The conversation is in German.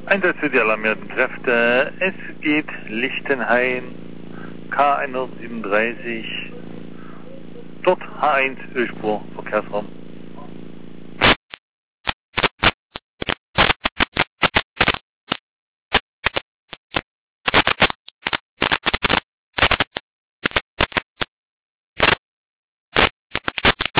Einsatz für die alarmierten Kräfte. Es geht Lichtenhain, K137, dort H1 Ölspur, Verkehrsraum.